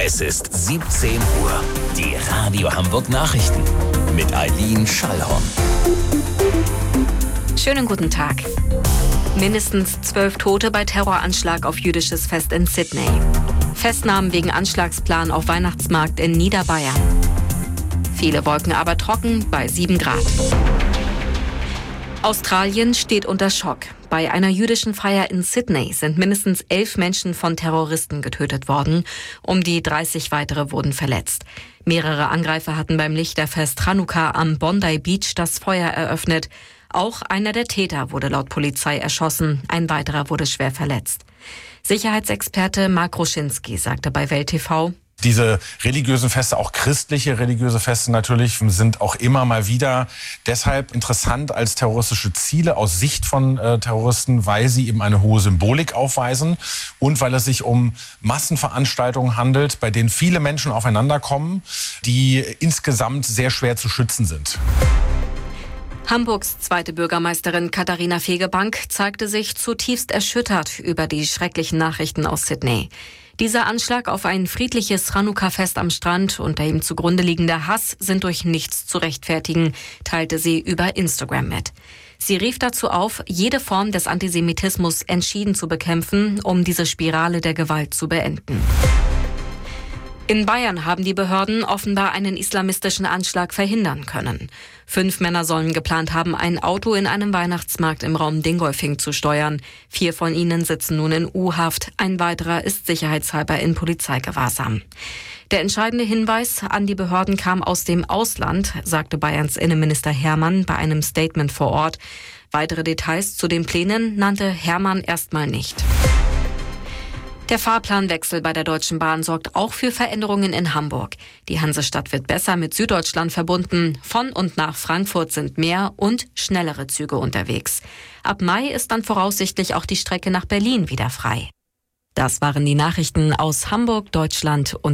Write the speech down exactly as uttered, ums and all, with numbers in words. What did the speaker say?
Es ist siebzehn Uhr. Die Radio Hamburg Nachrichten mit Eileen Schallhorn. Schönen guten Tag. Mindestens zwölf Tote bei Terroranschlag auf jüdisches Fest in Sydney. Festnahmen wegen Anschlagsplan auf Weihnachtsmarkt in Niederbayern. Viele Wolken aber trocken bei sieben Grad. Australien steht unter Schock. Bei einer jüdischen Feier in Sydney sind mindestens elf Menschen von Terroristen getötet worden. Um die dreißig weitere wurden verletzt. Mehrere Angreifer hatten beim Lichterfest Chanukka am Bondi Beach das Feuer eröffnet. Auch einer der Täter wurde laut Polizei erschossen. Ein weiterer wurde schwer verletzt. Sicherheitsexperte Mark Ruschinski sagte bei Welt T V: Diese religiösen Feste, auch christliche religiöse Feste natürlich, sind auch immer mal wieder deshalb interessant als terroristische Ziele aus Sicht von äh, Terroristen, weil sie eben eine hohe Symbolik aufweisen und weil es sich um Massenveranstaltungen handelt, bei denen viele Menschen aufeinander kommen, die insgesamt sehr schwer zu schützen sind. Hamburgs zweite Bürgermeisterin Katharina Fegebank zeigte sich zutiefst erschüttert über die schrecklichen Nachrichten aus Sydney. Dieser Anschlag auf ein friedliches Chanukka-Fest am Strand und der ihm zugrunde liegende Hass sind durch nichts zu rechtfertigen, teilte sie über Instagram mit. Sie rief dazu auf, jede Form des Antisemitismus entschieden zu bekämpfen, um diese Spirale der Gewalt zu beenden. In Bayern haben die Behörden offenbar einen islamistischen Anschlag verhindern können. Fünf Männer sollen geplant haben, ein Auto in einem Weihnachtsmarkt im Raum Dingolfing zu steuern. Vier von ihnen sitzen nun in U-Haft. Ein weiterer ist sicherheitshalber in Polizeigewahrsam. Der entscheidende Hinweis an die Behörden kam aus dem Ausland, sagte Bayerns Innenminister Hermann bei einem Statement vor Ort. Weitere Details zu den Plänen nannte Hermann erstmal nicht. Der Fahrplanwechsel bei der Deutschen Bahn sorgt auch für Veränderungen in Hamburg. Die Hansestadt wird besser mit Süddeutschland verbunden. Von und nach Frankfurt sind mehr und schnellere Züge unterwegs. Ab Mai ist dann voraussichtlich auch die Strecke nach Berlin wieder frei. Das waren die Nachrichten aus Hamburg, Deutschland und